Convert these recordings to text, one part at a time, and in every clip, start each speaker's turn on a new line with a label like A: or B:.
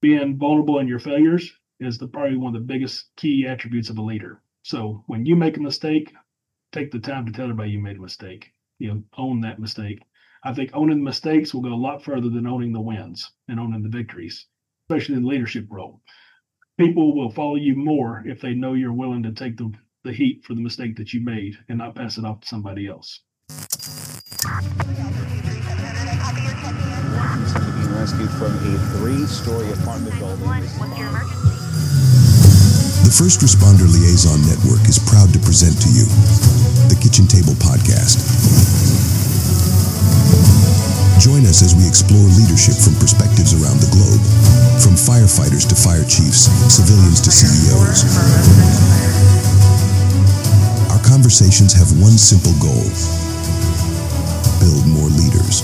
A: being vulnerable in your failures is probably one of the biggest key attributes of a leader. So when you make a mistake, take the time to tell everybody you made a mistake. Own that mistake. I think owning the mistakes will go a lot further than owning the wins and owning the victories, especially in the leadership role. People will follow you more if they know you're willing to take the heat for the mistake that you made and not pass it off to somebody else.
B: Being rescued from a 3-story apartment building.
C: What's your emergency?
D: The First Responder Liaison Network is proud to present to you the Kitchen Table Podcast. Join us as we explore leadership from perspectives around the globe, from firefighters to fire chiefs, civilians to CEOs. Our conversations have one simple goal: build more leaders.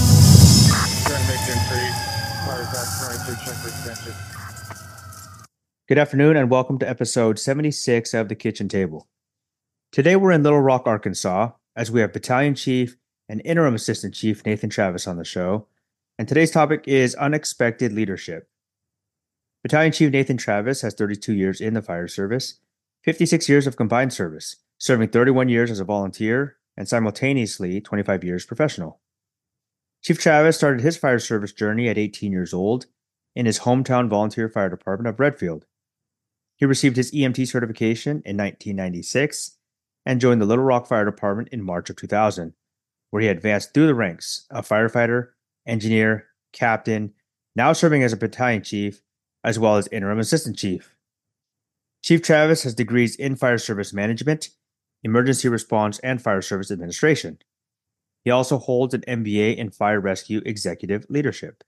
E: Good afternoon and welcome to episode 76 of The Kitchen Table. Today we're in Little Rock, Arkansas, as we have Battalion Chief and Interim Assistant Chief Nathan Travis on the show, and today's topic is unexpected leadership. Battalion Chief Nathan Travis has 32 years in the fire service, 56 years of combined service, serving 31 years as a volunteer, and simultaneously 25 years professional. Chief Travis started his fire service journey at 18 years old in his hometown volunteer fire department of Redfield. He received his EMT certification in 1996 and joined the Little Rock Fire Department in March of 2000, where he advanced through the ranks of firefighter, engineer, captain, now serving as a battalion chief, as well as interim assistant chief. Chief Travis has degrees in fire service management, emergency response, and fire service administration. He also holds an MBA in fire rescue executive leadership.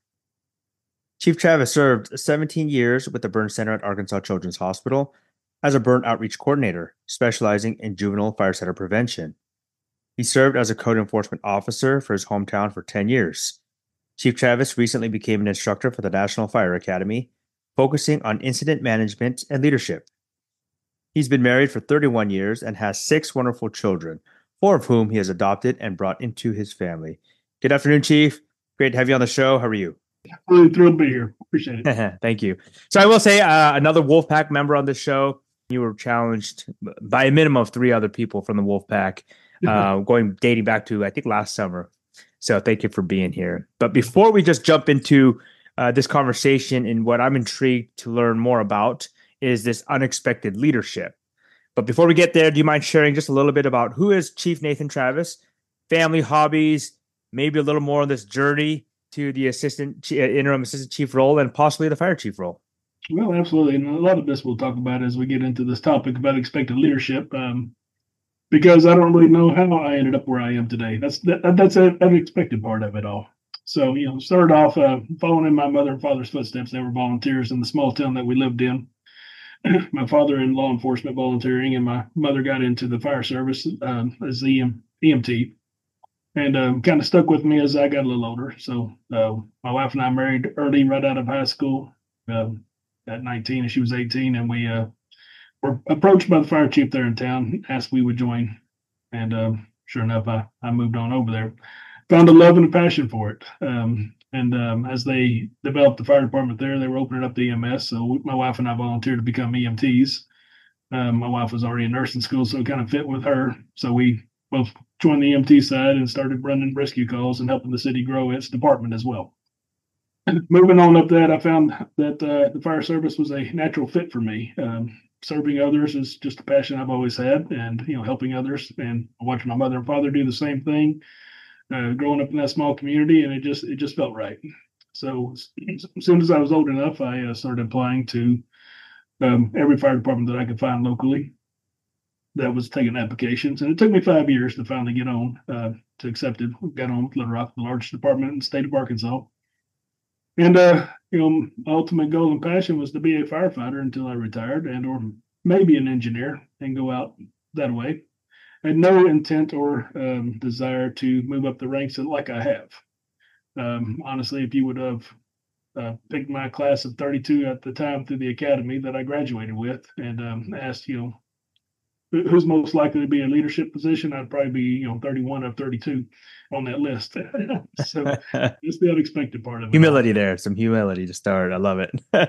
E: Chief Travis served 17 years with the Burn Center at Arkansas Children's Hospital as a burn outreach coordinator, specializing in juvenile fire center prevention. He served as a code enforcement officer for his hometown for 10 years. Chief Travis recently became an instructor for the National Fire Academy, focusing on incident management and leadership. He's been married for 31 years and has 6 wonderful children, 4 of whom he has adopted and brought into his family. Good afternoon, Chief. Great to have you on the show. How are you?
A: Really thrilled to be here. Appreciate it.
E: Thank you. So I will say another Wolfpack member on the show. You were challenged by a minimum of 3 other people from the Wolfpack, dating back to, I think, last summer. So thank you for being here. But before we just jump into this conversation, and what I'm intrigued to learn more about is this unexpected leadership. But before we get there, do you mind sharing just a little bit about who is Chief Nathan Travis, family, hobbies, maybe a little more on this journey to the interim assistant chief role and possibly the fire chief role?
A: Well, absolutely. And a lot of this we'll talk about as we get into this topic about expected leadership, because I don't really know how I ended up where I am today. That's an unexpected part of it all. So, started off following in my mother and father's footsteps. They were volunteers in the small town that we lived in. My father in law enforcement volunteering, and my mother got into the fire service as the EMT. And kind of stuck with me as I got a little older. So my wife and I married early, right out of high school, at 19, and she was 18. And we were approached by the fire chief there in town, asked if we would join. And sure enough, I moved on over there. Found a love and a passion for it. As they developed the fire department there, they were opening up the EMS. So my wife and I volunteered to become EMTs. My wife was already in nursing school, so it kind of fit with her. So we both joined the EMT side and started running rescue calls and helping the city grow its department as well. Moving on up that, I found that the fire service was a natural fit for me. Serving others is just a passion I've always had, and helping others, and watching my mother and father do the same thing. Growing up in that small community, and it just felt right. So as soon as I was old enough, I started applying to every fire department that I could find locally that was taking applications. And it took me 5 years to finally get on, to accept it. Got on with Little Rock, the largest department in the state of Arkansas. And, my ultimate goal and passion was to be a firefighter until I retired, or maybe an engineer, and go out that way. I had no intent or desire to move up the ranks like I have. Honestly, if you would have picked my class of 32 at the time through the academy that I graduated with, and asked, who's most likely to be in a leadership position, I'd probably be 31 of 32 on that list. So it's the unexpected part of it.
E: Humility there, some humility to start. I love it.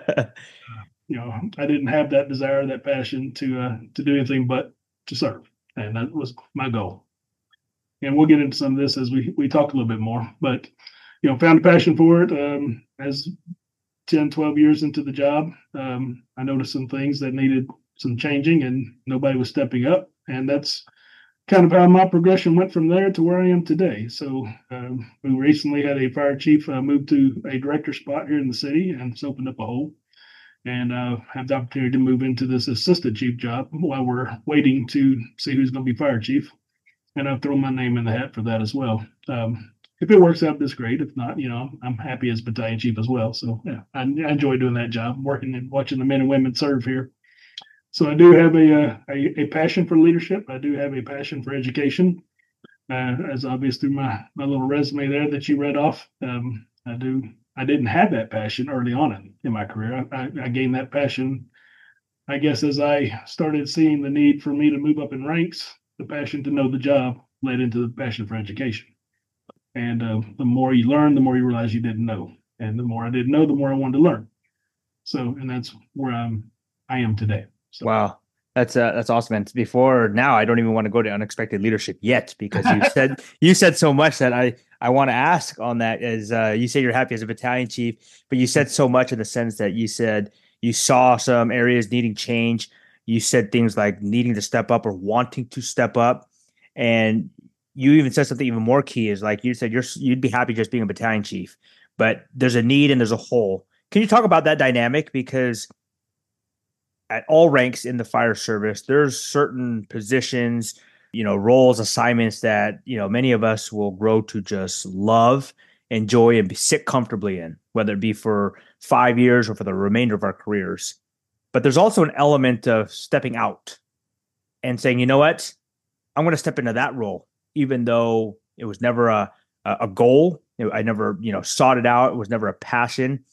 A: I didn't have that desire, that passion to do anything but to serve, and that was my goal. And we'll get into some of this as we talk a little bit more. But found a passion for it as 10, 12 years into the job. I noticed some things that needed some changing, and nobody was stepping up, and that's kind of how my progression went from there to where I am today. So we recently had a fire chief move to a director spot here in the city, and it's opened up a hole. And have the opportunity to move into this assistant chief job while we're waiting to see who's going to be fire chief. And I've thrown my name in the hat for that as well. If it works out, that's great. If not, I'm happy as battalion chief as well. So yeah, I enjoy doing that job, working and watching the men and women serve here. So I do have a passion for leadership. I do have a passion for education, as obvious through my little resume there that you read off. I didn't have that passion early on in my career. I gained that passion, I guess, as I started seeing the need for me to move up in ranks. The passion to know the job led into the passion for education. And the more you learn, the more you realize you didn't know. And the more I didn't know, the more I wanted to learn. So, and that's where I am today. So.
E: Wow. That's awesome. And before now, I don't even want to go to unexpected leadership yet, because you said so much that I want to ask on that. As you say, you're happy as a battalion chief, but you said so much in the sense that you said you saw some areas needing change. You said things like needing to step up or wanting to step up, and you even said something even more key is like you said you'd be happy just being a battalion chief, but there's a need and there's a hole. Can you talk about that dynamic? Because at all ranks in the fire service, there's certain positions, roles, assignments that, many of us will grow to just love, enjoy, and sit comfortably in, whether it be for 5 years or for the remainder of our careers. But there's also an element of stepping out and saying, you know what, I'm going to step into that role, even though it was never a goal. I never, sought it out. It was never a passion.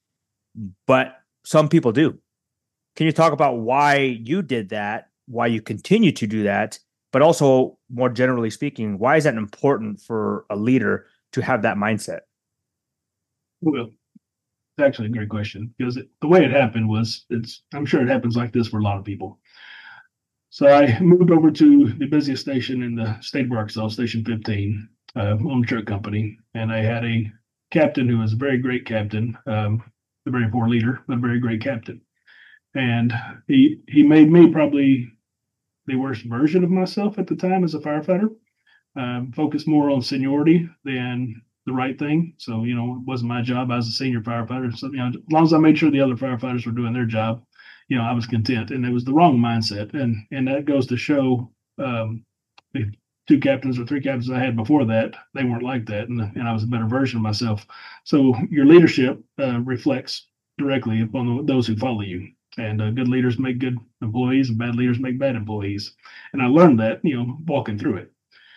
E: But some people do. Can you talk about why you did that, why you continue to do that, but also more generally speaking, why is that important for a leader to have that mindset?
A: Well, it's actually a great question, because the way it happened was, I'm sure it happens like this for a lot of people. So I moved over to the busiest station in the state of Arkansas, Station 15, on the truck company, and I had a captain who was a very great captain, a very poor leader, but a very great captain. And he made me probably the worst version of myself at the time as a firefighter. Focused more on seniority than the right thing. So, it wasn't my job. I was a senior firefighter. So, as long as I made sure the other firefighters were doing their job, I was content. And it was the wrong mindset. And that goes to show the 2 captains or 3 captains I had before that, they weren't like that. And I was a better version of myself. So your leadership reflects directly upon those who follow you. And good leaders make good employees, and bad leaders make bad employees. And I learned that, walking through it.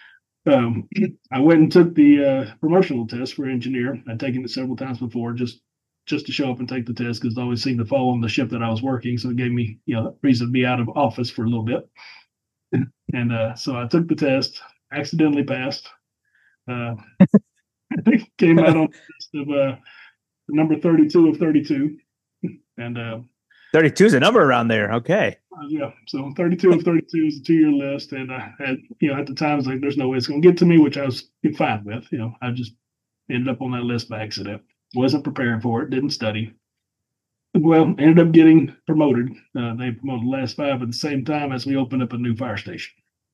A: I went and took the promotional test for engineer. I'd taken it several times before, just to show up and take the test, because it always seemed to fall on the shift that I was working. So it gave me, reason to be out of office for a little bit. And so I took the test, accidentally passed. I think came out on the list of number 32 of 32. And
E: 32 is a number around there. Okay.
A: Yeah. So 32 of 32 is a 2-year list. And I had, at the time, I was like, there's no way it's going to get to me, which I was fine with. I just ended up on that list by accident. Wasn't prepared for it. Didn't study. Well, ended up getting promoted. They promoted the last 5 at the same time as we opened up a new fire station.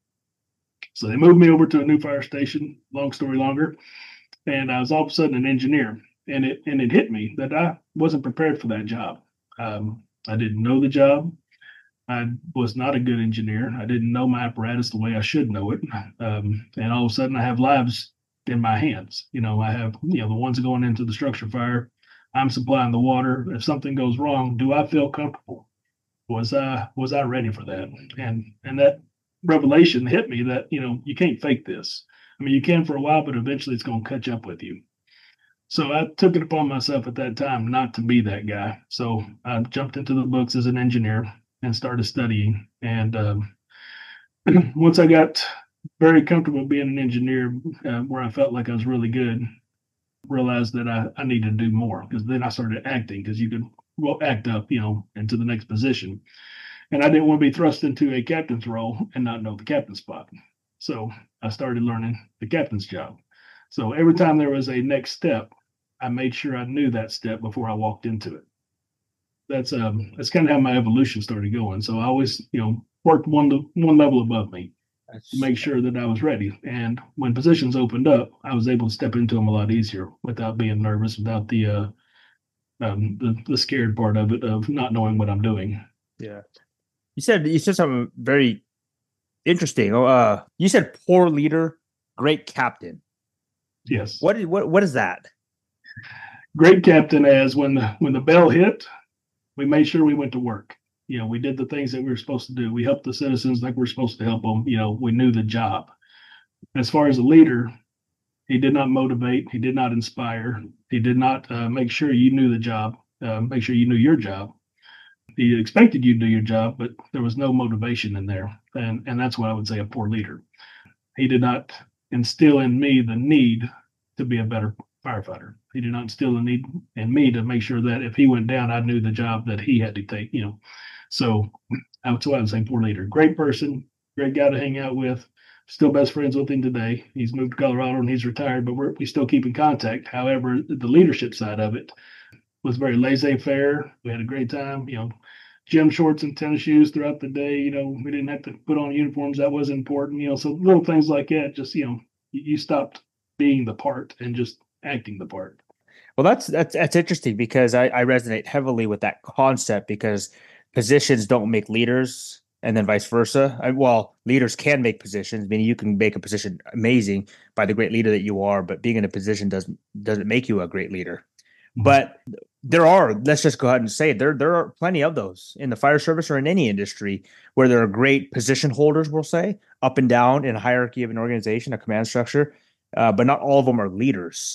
A: So they moved me over to a new fire station. Long story longer. And I was all of a sudden an engineer. And it hit me that I wasn't prepared for that job. I didn't know the job. I was not a good engineer. I didn't know my apparatus the way I should know it. And all of a sudden I have lives in my hands. I have, the ones going into the structure fire. I'm supplying the water. If something goes wrong, do I feel comfortable? Was I ready for that? And that revelation hit me that, you can't fake this. I mean, you can for a while, but eventually it's going to catch up with you. So I took it upon myself at that time not to be that guy. So I jumped into the books as an engineer and started studying. And once I got very comfortable being an engineer, where I felt like I was really good, realized that I needed to do more, because then I started acting, because you could act up, into the next position. And I didn't want to be thrust into a captain's role and not know the captain's spot. So I started learning the captain's job. So every time there was a next step, I made sure I knew that step before I walked into it. That's kind of how my evolution started going. So I always, worked one level above me to make sure that I was ready. And when positions opened up, I was able to step into them a lot easier without being nervous, without the scared part of it, of not knowing what I'm doing.
E: Yeah. You said something very interesting. You said poor leader, great captain.
A: Yes.
E: What is that?
A: Great captain, as when the bell hit, we made sure we went to work. We did the things that we were supposed to do. We helped the citizens like we're supposed to help them. We knew the job. As far as a leader, he did not motivate. He did not inspire. He did not make sure you knew the job, make sure you knew your job. He expected you to do your job, but there was no motivation in there. And that's what I would say a poor leader. He did not instill in me the need to be a better firefighter. He did not instill the need in me to make sure that if he went down, I knew the job that he had to take, So that's why I would say poor leader. Great person, great guy to hang out with. Still best friends with him today. He's moved to Colorado and he's retired, but we still keep in contact. However, the leadership side of it was very laissez-faire. We had a great time, gym shorts and tennis shoes throughout the day. We didn't have to put on uniforms. That was important, so little things like that. Just, you stopped being the part and just acting the part.
E: Well, that's interesting, because I resonate heavily with that concept, because positions don't make leaders, and then vice versa. Leaders can make positions, meaning you can make a position amazing by the great leader that you are, but being in a position doesn't make you a great leader. Mm-hmm. But let's just go ahead and say it, there are plenty of those in the fire service or in any industry, where there are great position holders, we'll say, up and down in a hierarchy of an organization, a command structure, but not all of them are leaders.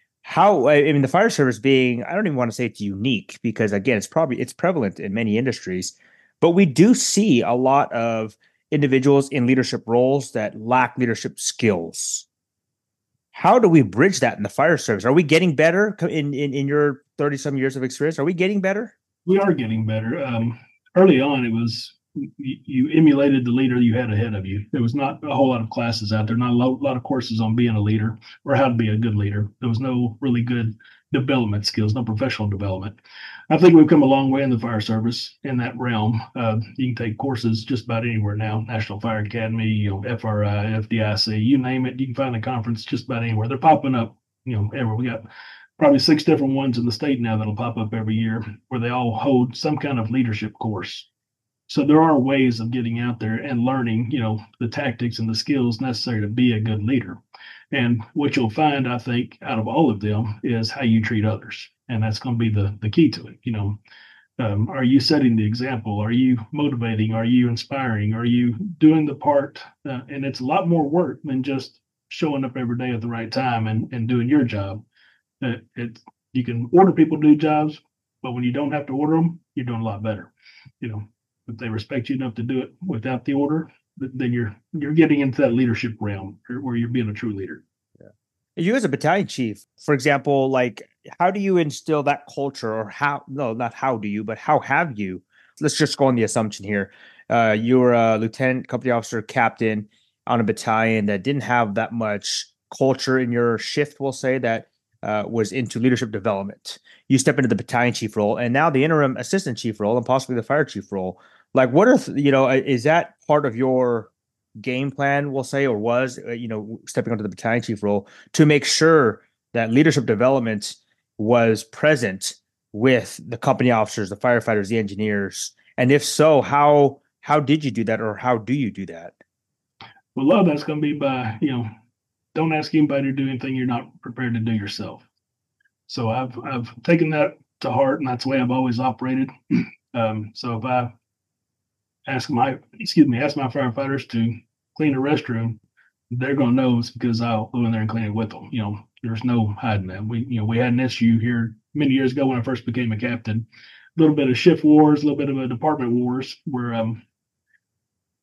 E: The fire service being, I don't even want to say it's unique, because again, it's prevalent in many industries, but we do see a lot of individuals in leadership roles that lack leadership skills. How do we bridge that in the fire service? Are we getting better in your 30-some years of experience? Are we getting better?
A: We are getting better. Early on, it was you emulated the leader you had ahead of you. There was not a whole lot of classes out there, not a lot of courses on being a leader or how to be a good leader. There was no really good development skills, no professional development. I think we've come a long way in the fire service in that realm. You can take courses just about anywhere now, National Fire Academy, FRI, FDIC, you name it. You can find a conference just about anywhere. They're popping up, everywhere. We got probably 6 different ones in the state now that'll pop up every year, where they all hold some kind of leadership course. So there are ways of getting out there and learning, the tactics and the skills necessary to be a good leader. And what you'll find, I think, out of all of them is how you treat others. And that's going to be the key to it. Are you setting the example? Are you motivating? Are you inspiring? Are you doing the part? And it's a lot more work than just showing up every day at the right time and doing your job. You can order people to do jobs, but when you don't have to order them, you're doing a lot better. If they respect you enough to do it without the order, then you're getting into that leadership realm where you're being a true leader.
E: Yeah. You as a battalion chief, for example, how do you instill that culture, or not how do you, but how have you? Let's just go on the assumption here. You were a lieutenant, company officer, captain on a battalion that didn't have that much culture in your shift, we'll say, that was into leadership development. You step into the battalion chief role, and now the interim assistant chief role, and possibly the fire chief role. What are is that part of your game plan, we'll say, or was stepping onto the battalion chief role to make sure that leadership development was present with the company officers, the firefighters, the engineers? And if so, how did you do that, or how do you do that?
A: Well, a lot of that's going to be by don't ask anybody to do anything you're not prepared to do yourself. So I've taken that to heart, and that's the way I've always operated. So if I ask my firefighters to clean a restroom, they're going to know it's because I'll go in there and clean it with them. There's no hiding that. We had an issue here many years ago when I first became a captain. A little bit of shift wars, a little bit of a department wars, where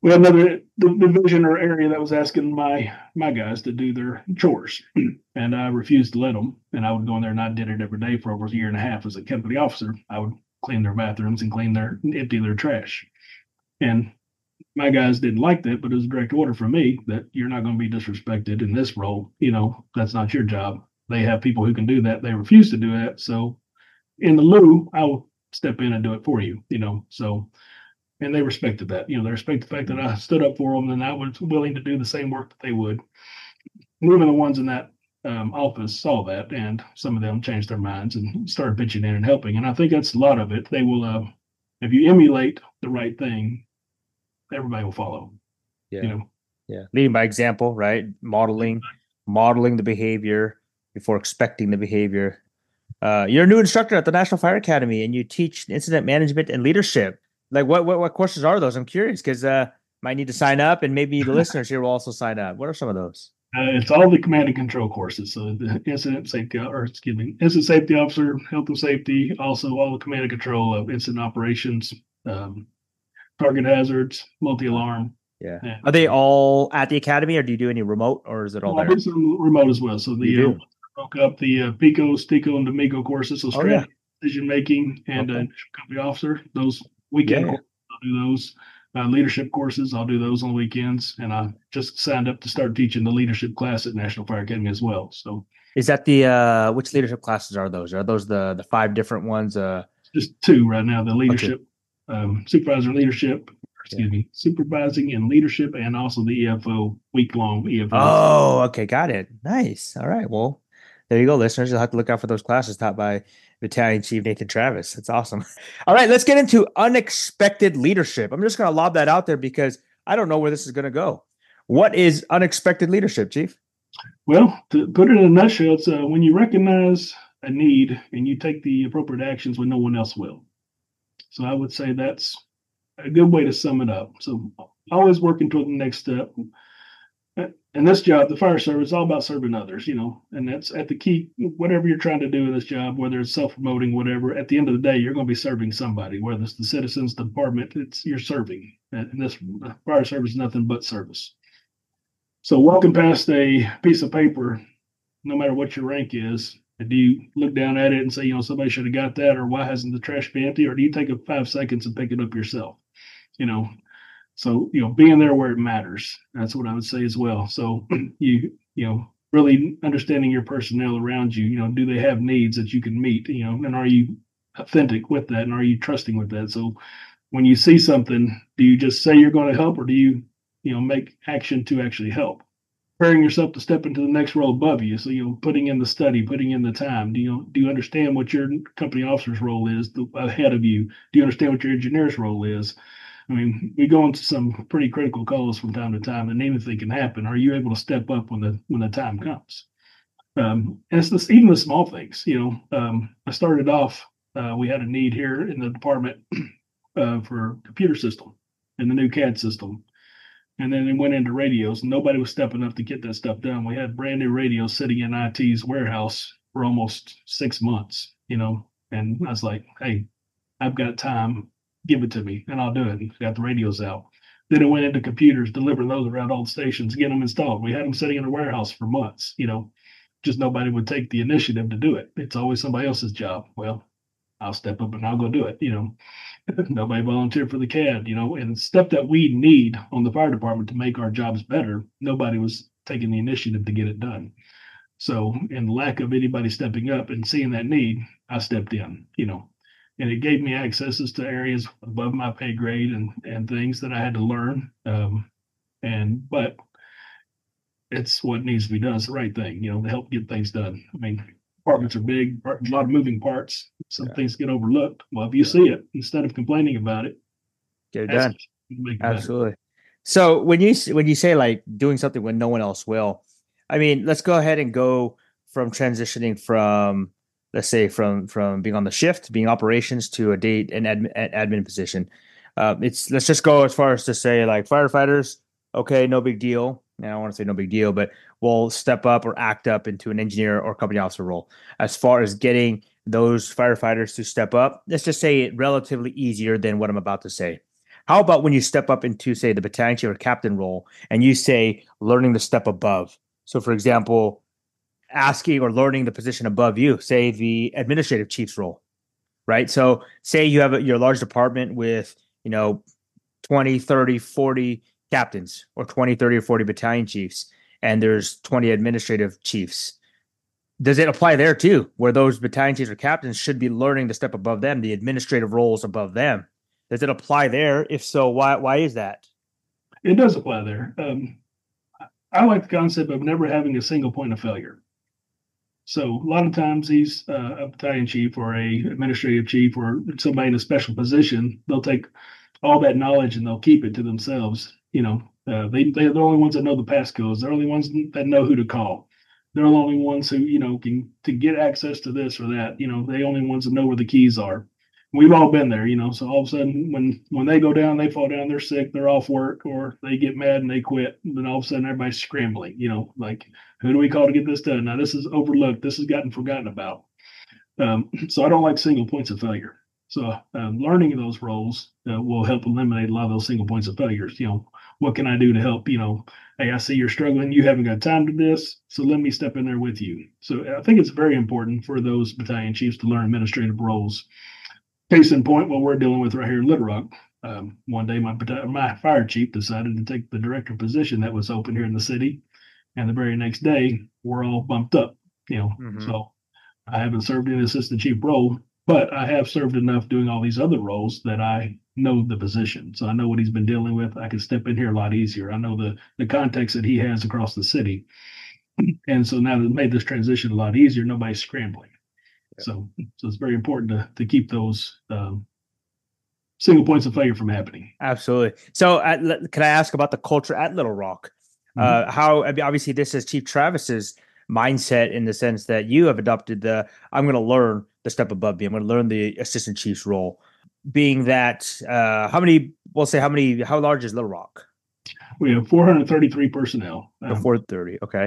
A: we had another division or area that was asking my guys to do their chores, and I refused to let them. And I would go in there and I did it every day for over a year and a half as a company officer. I would clean their bathrooms and empty their trash. And my guys didn't like that, but it was a direct order from me that you're not going to be disrespected in this role. That's not your job. They have people who can do that. They refuse to do that. So in the lieu, I will step in and do it for you, so. And they respected that. They respect the fact that I stood up for them and I was willing to do the same work that they would. And even the ones in that office saw that, and some of them changed their minds and started pitching in and helping. And I think that's a lot of it. They will, if you emulate the right thing, everybody will follow.
E: Yeah. Leading by example, right? Modeling the behavior before expecting the behavior. You're a new instructor at the National Fire Academy, and you teach incident management and leadership. Like what courses are those? I'm curious because might need to sign up, and maybe the listeners here will also sign up. What are some of those?
A: It's all the command and control courses. So the incident safety officer, health and safety, also all the command and control of incident operations, target hazards, multi-alarm.
E: Yeah. Are they all at the academy, or do you do any remote, or is it all there?
A: I do some remote as well. So broke up the PICO, STICO, and DMIGO courses. So strategy, decision making, and company officer. Those weekend courses, I'll do those. Leadership courses, I'll do those on the weekends. And I just signed up to start teaching the leadership class at National Fire Academy as well. So
E: is that the which leadership classes are those? Are those the 5 different ones?
A: Just 2 right now. The leadership, supervisor leadership, supervising and leadership, and also the EFO, week-long EFO.
E: Oh, okay. Got it. Nice. All right. Well, there you go, listeners. You'll have to look out for those classes taught by Battalion Chief Nathan Travis. That's awesome. All right, let's get into unexpected leadership. I'm just going to lob that out there because I don't know where this is going to go. What is unexpected leadership, Chief?
A: Well, to put it in a nutshell, it's when you recognize a need and you take the appropriate actions when no one else will. So I would say that's a good way to sum it up. So always working toward the next step. And this job, the fire service, is all about serving others, and that's at the key. Whatever you're trying to do in this job, whether it's self-promoting, whatever, at the end of the day, you're going to be serving somebody, whether it's the citizens, the department, you're serving. And this fire service is nothing but service. So walking past a piece of paper, no matter what your rank is, do you look down at it and say, somebody should have got that, or why hasn't the trash been empty, or do you take 5 seconds and pick it up yourself? So, being there where it matters, that's what I would say as well. So really understanding your personnel around you, do they have needs that you can meet, and are you authentic with that? And are you trusting with that? So when you see something, do you just say you're going to help, or do you, make action to actually help? Preparing yourself to step into the next role above you. So, putting in the study, putting in the time. Do you understand what your company officer's role is ahead of you? Do you understand what your engineer's role is? I mean, we go into some pretty critical calls from time to time, and anything can happen. Are you able to step up when the time comes? And it's even the small things. I started off. We had a need here in the department for a computer system and the new CAD system, and then it went into radios. And nobody was stepping up to get that stuff done. We had brand new radios sitting in IT's warehouse for almost 6 months. And I was like, hey, I've got time. Give it to me and I'll do it. And got the radios out. Then it went into computers, delivering those around all the stations, getting them installed. We had them sitting in a warehouse for months, just nobody would take the initiative to do it. It's always somebody else's job. Well, I'll step up and I'll go do it. Nobody volunteered for the CAD, and stuff that we need on the fire department to make our jobs better. Nobody was taking the initiative to get it done. So in lack of anybody stepping up and seeing that need, I stepped in, and it gave me accesses to areas above my pay grade and things that I had to learn. But it's what needs to be done. It's the right thing, to help get things done. I mean, departments are big, a lot of moving parts. Some things get overlooked. Well, if you see it, instead of complaining about it,
E: get it done. Absolutely. Better. So when you say like doing something when no one else will, I mean, let's go ahead and go from transitioning from, let's say from being on the shift, being operations to an admin position. Let's just go as far as to say like firefighters, okay, no big deal. And I don't want to say no big deal, but we'll step up or act up into an engineer or company officer role. As far as getting those firefighters to step up, let's just say it relatively easier than what I'm about to say. How about when you step up into, say, the battalion chief or captain role, and you say learning the step above? So, for example, asking or learning the position above you, say the administrative chief's role, right? So, say you have your large department with, 20, 30, 40 captains, or 20, 30, or 40 battalion chiefs, and there's 20 administrative chiefs. Does it apply there too, where those battalion chiefs or captains should be learning the step above them, the administrative roles above them? Does it apply there? If so, why is that?
A: It does apply there. I like the concept of never having a single point of failure. So a lot of times he's a battalion chief or a administrative chief or somebody in a special position. They'll take all that knowledge and they'll keep it to themselves. They're the only ones that know the passcodes. They're the only ones that know who to call. They're the only ones who can to get access to this or that. They're the only ones that know where the keys are. We've all been there. So all of a sudden, when they go down, they fall down, they're sick, they're off work, or they get mad and they quit. And then all of a sudden, everybody's scrambling. Like, who do we call to get this done? Now this is overlooked. This has gotten forgotten about. So I don't like single points of failure. So learning those roles will help eliminate a lot of those single points of failures. What can I do to help? Hey, I see you're struggling. You haven't got time to this, so let me step in there with you. So I think it's very important for those battalion chiefs to learn administrative roles. Case in point, what we're dealing with right here in Little Rock. One day, my fire chief decided to take the director position that was open here in the city, and the very next day, we're all bumped up. So I haven't served in the assistant chief role, but I have served enough doing all these other roles that I know the position. So I know what he's been dealing with. I can step in here a lot easier. I know the context that he has across the city. And so now that made this transition a lot easier, nobody's scrambling. Yeah. So it's very important to keep those single points of failure from happening.
E: Absolutely. So can I ask about the culture at Little Rock? Obviously this is Chief Travis's mindset in the sense that you have adopted I'm going to learn the step above me. I'm going to learn the assistant chief's role. Being that, how large is Little Rock?
A: We have 433 personnel.
E: 430. Okay.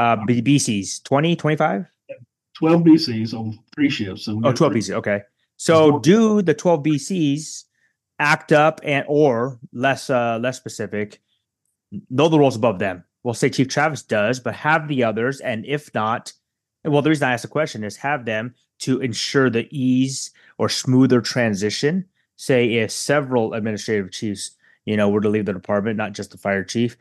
E: BCs, 20, 25?
A: 12 BCs on 3 shifts. So
E: 12 BCs. Okay. So do the 12 BCs act up or less specific, know the roles above them? We'll say Chief Travis does, but have the others. And if not, well, the reason I asked the question is have them to ensure the ease or smoother transition. Say if several administrative chiefs, were to leave the department, not just the fire chief,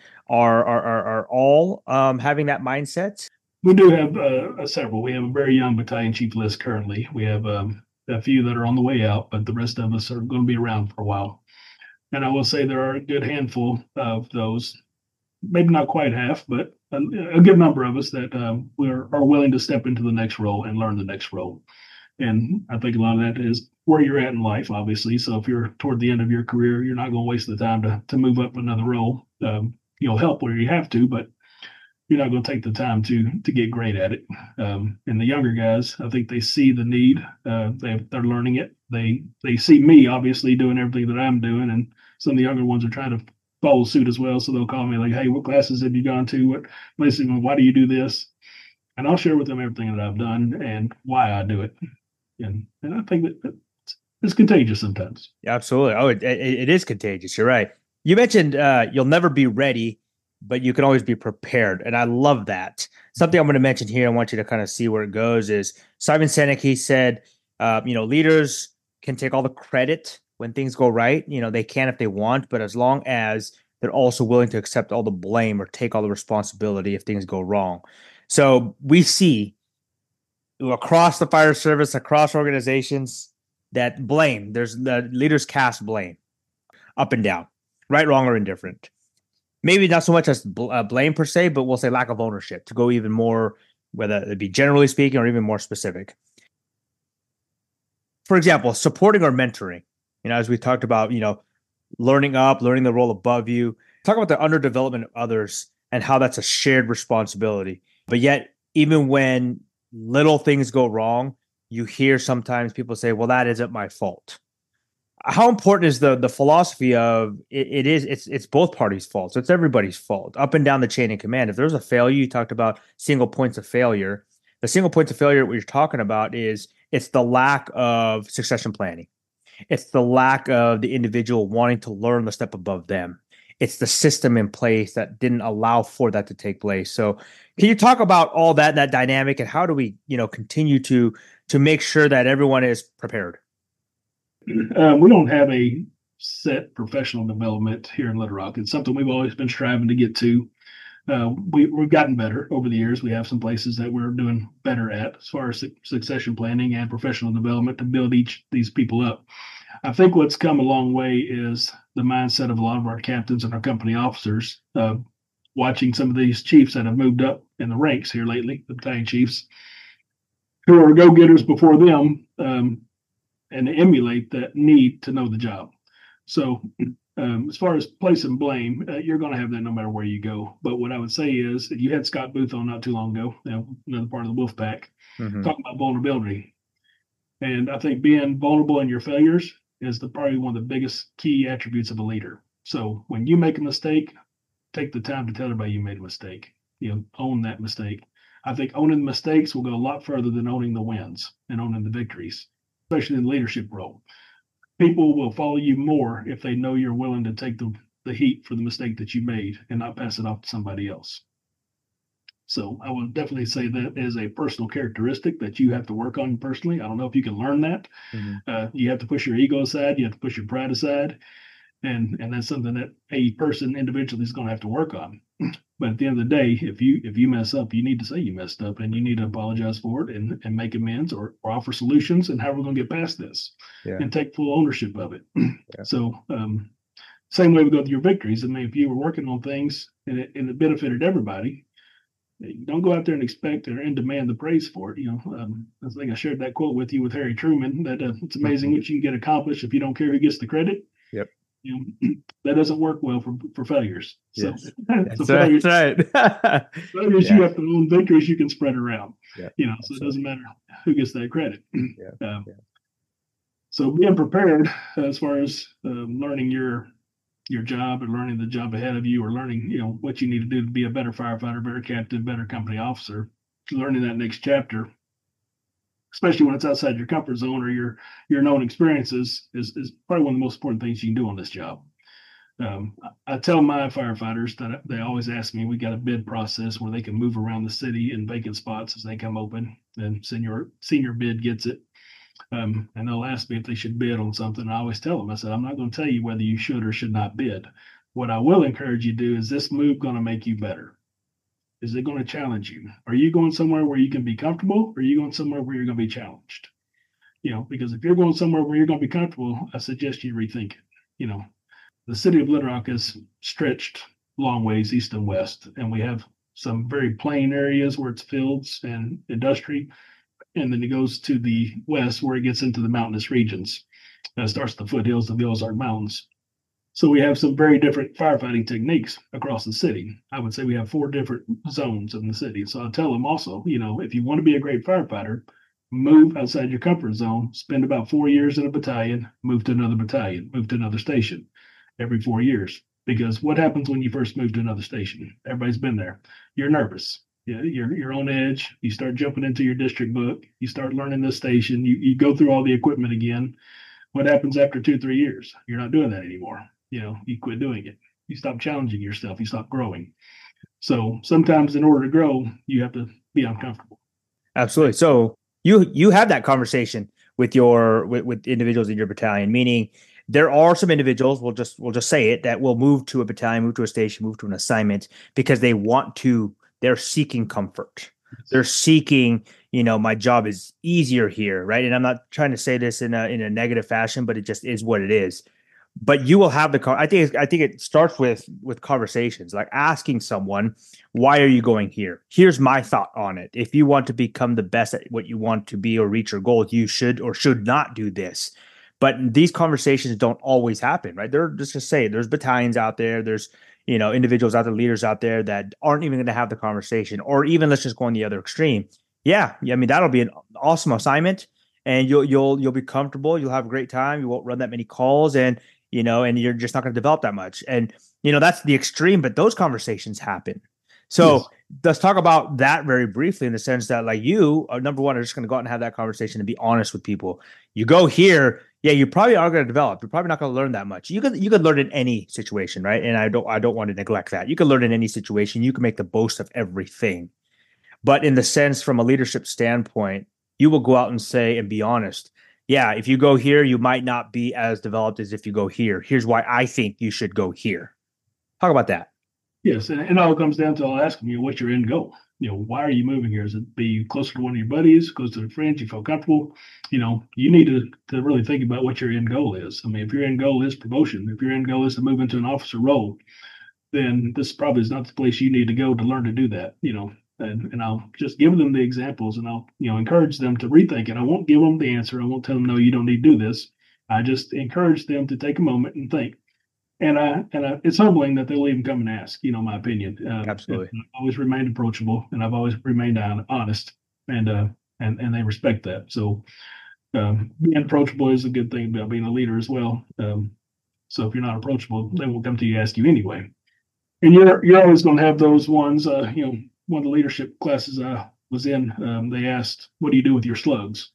E: are all having that mindset?
A: We do have several. We have a very young battalion chief list currently. We have a few that are on the way out, but the rest of us are going to be around for a while. And I will say there are a good handful of those, maybe not quite half, but a good number of us that are willing to step into the next role and learn the next role. And I think a lot of that is where you're at in life, obviously. So if you're toward the end of your career, you're not going to waste the time to move up another role. You'll help where you have to, but you're not going to take the time to get great at it. And the younger guys, I think they see the need. They're learning it. They see me obviously doing everything that I'm doing, and some of the younger ones are trying to follow suit as well. So they'll call me like, "Hey, what classes have you gone to? What places? Why do you do this?" And I'll share with them everything that I've done and why I do it. And I think that it's contagious sometimes.
E: Absolutely. Oh, it is contagious. You're right. You mentioned you'll never be ready, but you can always be prepared. And I love that. Something I'm going to mention here, I want you to kind of see where it goes, is Simon Sinek, he said, leaders can take all the credit when things go right. They can if they want, but as long as they're also willing to accept all the blame or take all the responsibility if things go wrong. So we see across the fire service, across organizations, that blame, there's the leaders cast blame up and down, right, wrong, or indifferent. Maybe not so much as blame per se, but we'll say lack of ownership, to go even more, whether it be generally speaking or even more specific. For example, supporting or mentoring, as we talked about, learning the role above you. Talk about the underdevelopment of others and how that's a shared responsibility. But yet, even when little things go wrong, you hear sometimes people say, well, that isn't my fault. How important is the philosophy of it's both parties' fault. So it's everybody's fault up and down the chain of command. If there's a failure, you talked about single points of failure. The single points of failure, what you're talking about is it's the lack of succession planning. It's the lack of the individual wanting to learn the step above them. It's the system in place that didn't allow for that to take place. So can you talk about all that dynamic, and how do we, continue to make sure that everyone is prepared?
A: We don't have a set professional development here in Little Rock. It's something we've always been striving to get to. We've gotten better over the years. We have some places that we're doing better at as far as succession planning and professional development to build these people up. I think what's come a long way is the mindset of a lot of our captains and our company officers, watching some of these chiefs that have moved up in the ranks here lately, the battalion chiefs, who are go-getters before them, and emulate that need to know the job. So as far as placing blame, you're going to have that no matter where you go. But what I would say is, you had Scott Booth on not too long ago, another part of the Wolf Pack, talking about vulnerability. And I think being vulnerable in your failures is probably one of the biggest key attributes of a leader. So when you make a mistake, take the time to tell everybody you made a mistake. Own that mistake. I think owning the mistakes will go a lot further than owning the wins and owning the victories, especially in the leadership role. People will follow you more if they know you're willing to take the heat for the mistake that you made and not pass it off to somebody else. So I would definitely say that is a personal characteristic that you have to work on personally. I don't know if you can learn that. You have to push your ego aside. You have to push your pride aside. And that's something that a person individually is going to have to work on. But at the end of the day, if you mess up, you need to say you messed up, and you need to apologize for it and make amends or offer solutions and how we're going to get past this, and take full ownership of it. So same way we go with your victories. I mean, if you were working on things and it benefited everybody, don't go out there and expect and demand the praise for it. I think I shared that quote with you with Harry Truman, that it's amazing what you can get accomplished if you don't care who gets the credit.
E: Yep.
A: That doesn't work well for failures.
E: Yes.
A: So
E: That's right.
A: failures, you have to own. Victories you can spread around. So
E: Absolutely.
A: it doesn't matter who gets that credit. So being prepared as far as learning your job, or learning the job ahead of you, or learning what you need to do to be a better firefighter, better captain, better company officer, learning that next chapter, especially when it's outside your comfort zone or your known experiences, is probably one of the most important things you can do on this job. I tell my firefighters that they always ask me, we got a bid process where they can move around the city in vacant spots as they come open, and senior bid gets it. And they'll ask me if they should bid on something. I always tell them, I said, I'm not going to tell you whether you should or should not bid. What I will encourage you to do is, this move going to make you better? Is it going to challenge you? Are you going somewhere where you can be comfortable, or are you going somewhere where you're going to be challenged? Because if you're going somewhere where you're going to be comfortable, I suggest you rethink it. The city of Little Rock is stretched long ways east and west, and we have some very plain areas where it's fields and industry. And then it goes to the west where it gets into the mountainous regions. It starts the foothills of the Ozark Mountains. So we have some very different firefighting techniques across the city. I would say we have 4 different zones in the city. So I tell them also, if you want to be a great firefighter, move outside your comfort zone, spend about 4 years in a battalion, move to another battalion, move to another station every 4 years. Because what happens when you first move to another station? Everybody's been there. You're nervous. You're on edge. You start jumping into your district book. You start learning this station. You go through all the equipment again. What happens after 2-3 years? You're not doing that anymore. You quit doing it. You stop challenging yourself. You stop growing. So sometimes in order to grow, you have to be uncomfortable.
E: Absolutely. So you have that conversation with individuals in your battalion, meaning there are some individuals, we'll just say it, that will move to a battalion, move to a station, move to an assignment because they're seeking comfort. They're seeking, my job is easier here, right? And I'm not trying to say this in a negative fashion, but it just is what it is. But you will have I think it starts with conversations, like asking someone, why are you going here? Here's my thought on it. If you want to become the best at what you want to be or reach your goals, you should or should not do this. But these conversations don't always happen, right? They're just to say there's battalions out there, there's individuals out there, leaders out there that aren't even going to have the conversation, or even let's just go on the other extreme. Yeah, I mean, that'll be an awesome assignment, and you'll be comfortable. You'll have a great time. You won't run that many calls, and you're just not going to develop that much. And that's the extreme, but those conversations happen. So yes. Let's talk about that very briefly, in the sense that, like, you, number one, are just going to go out and have that conversation and be honest with people. You go here, Yeah, you probably are going to develop. You're probably not going to learn that much. You could learn in any situation, right? And I don't want to neglect that. You can learn in any situation. You can make the most of everything. But in the sense from a leadership standpoint, you will go out and say and be honest. Yeah, if you go here, you might not be as developed as if you go here. Here's why I think you should go here. Talk about that.
A: Yes, and it all comes down to I'll ask them, what's your end goal? Why are you moving here? Is it be closer to one of your buddies, closer to friends, you feel comfortable? You need to really think about what your end goal is. I mean, if your end goal is promotion, if your end goal is to move into an officer role, then this probably is not the place you need to go to learn to do that. And I'll just give them the examples, and I'll encourage them to rethink it. I won't give them the answer. I won't tell them, no, you don't need to do this. I just encourage them to take a moment and think. It's humbling that they'll even come and ask, my opinion.
E: Absolutely.
A: I've always remained approachable, and I've always remained honest, and they respect that. So being approachable is a good thing about being a leader as well. So if you're not approachable, they won't come to you, ask you anyway. And you're always going to have those ones. One of the leadership classes I was in, they asked, "What do you do with your slugs?"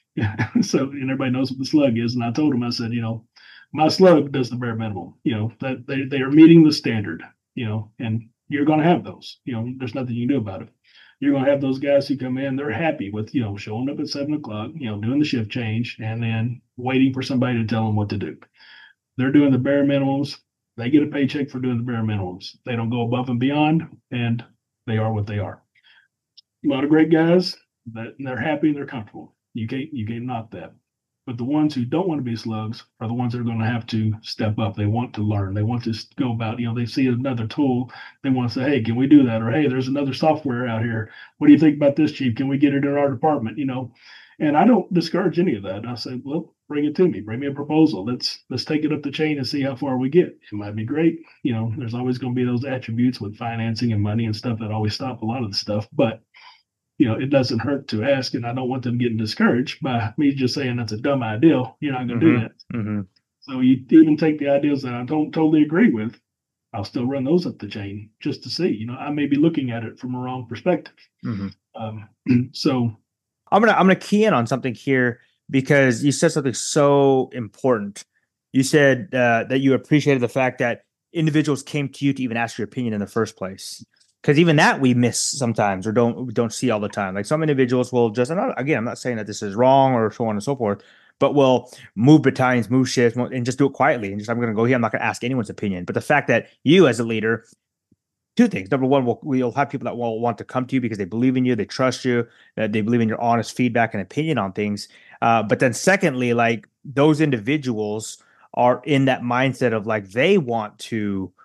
A: So, and everybody knows what the slug is, and I told them, I said, my slug does the bare minimum. That they are meeting the standard. And you're going to have those. There's nothing you can do about it. You're going to have those guys who come in, they're happy with showing up at 7:00, doing the shift change, and then waiting for somebody to tell them what to do. They're doing the bare minimums. They get a paycheck for doing the bare minimums. They don't go above and beyond, and they are what they are. A lot of great guys that they're happy and they're comfortable. You can't knock that. But the ones who don't want to be slugs are the ones that are going to have to step up. They want to learn. They want to go about, they see another tool. They want to say, hey, can we do that? Or, hey, there's another software out here. What do you think about this, Chief? Can we get it in our department? And I don't discourage any of that. I say, well, bring it to me. Bring me a proposal. Let's take it up the chain and see how far we get. It might be great. There's always going to be those attributes with financing and money and stuff that always stop a lot of the stuff. But it doesn't hurt to ask, and I don't want them getting discouraged by me just saying that's a dumb idea. You're not going to do that.
E: Mm-hmm.
A: So you even take the ideas that I don't totally agree with, I'll still run those up the chain just to see. I may be looking at it from a wrong perspective.
E: Mm-hmm.
A: So
E: I'm gonna key in on something here because you said something so important. You said that you appreciated the fact that individuals came to you to even ask your opinion in the first place. Because even that we miss sometimes or don't see all the time. Like some individuals will just, I'm not saying that this is wrong or so on and so forth, but will move battalions, move shifts, and just do it quietly. And just, I'm going to go here. I'm not going to ask anyone's opinion. But the fact that you as a leader, two things. Number one, we'll have people that will want to come to you because they believe in you, they trust you, that they believe in your honest feedback and opinion on things. But then secondly, like those individuals are in that mindset of like they want to